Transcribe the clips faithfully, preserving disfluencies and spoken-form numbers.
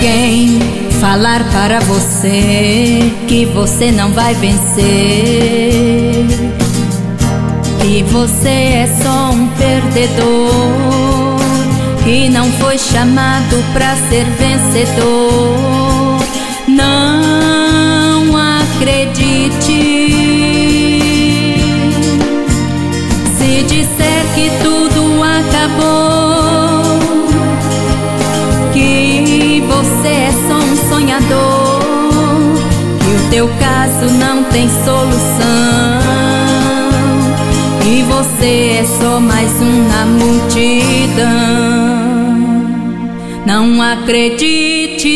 alguém falar para você que você não vai vencer, que você é só um perdedor, que não foi chamado para ser vencedor. Não acredite se disser que tudo acabou, que você é só um sonhador, que o teu caso não tem solução, e você é só mais um na multidão. Não acredite,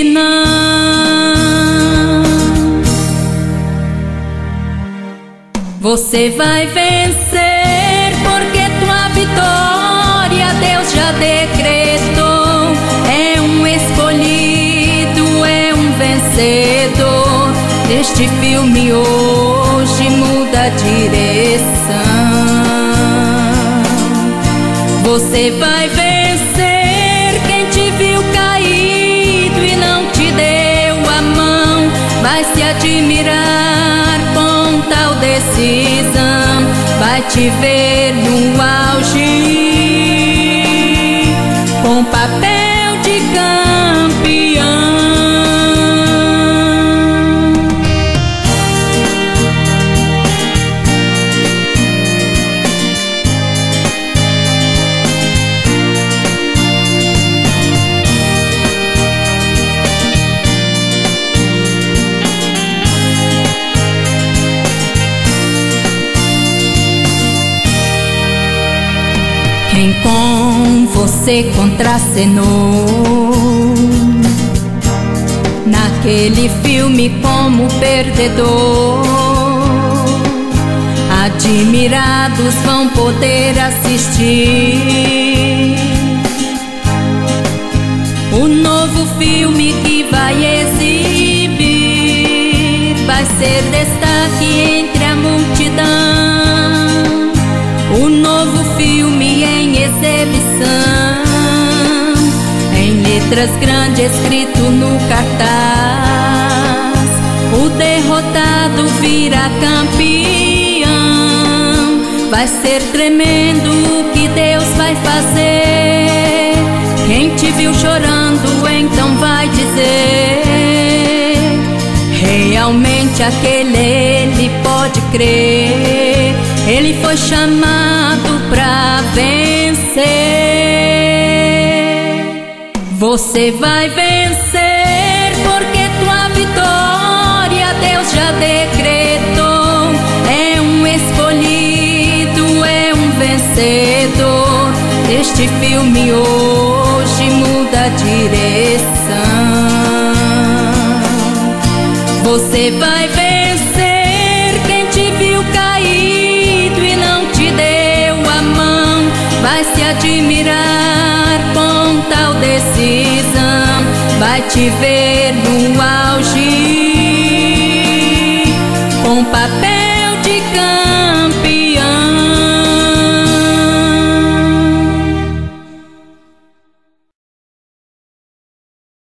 não. Você vai vencer, porque tua vitória Deus já decretou. É um escolhido, é um vencedor. Este filme hoje muda a direção. Você vai vencer, quem te viu caído e não te deu a mão vai se admirar com tal decisão, vai te ver no auge com papel de campeão. Quem com você contracenou naquele filme como perdedor, admirados vão poder assistir o novo filme que vai exibir. Vai ser destaque entre a multidão, o novo filme em exibição, em letras grandes escrito no cartaz: o derrotado vira campeão. Vai ser tremendo o que Deus vai fazer. Quem te viu chorando então vai dizer: realmente aquele ele pode crer. Ele foi chamado pra vencer. Você vai vencer, porque tua vitória Deus já decretou. É um escolhido, é um vencedor. Este filme hoje muda a direção. Você vai vencer, quem te viu caído e não te deu a mão vai se admirar com tal decisão, vai te ver no auge com papel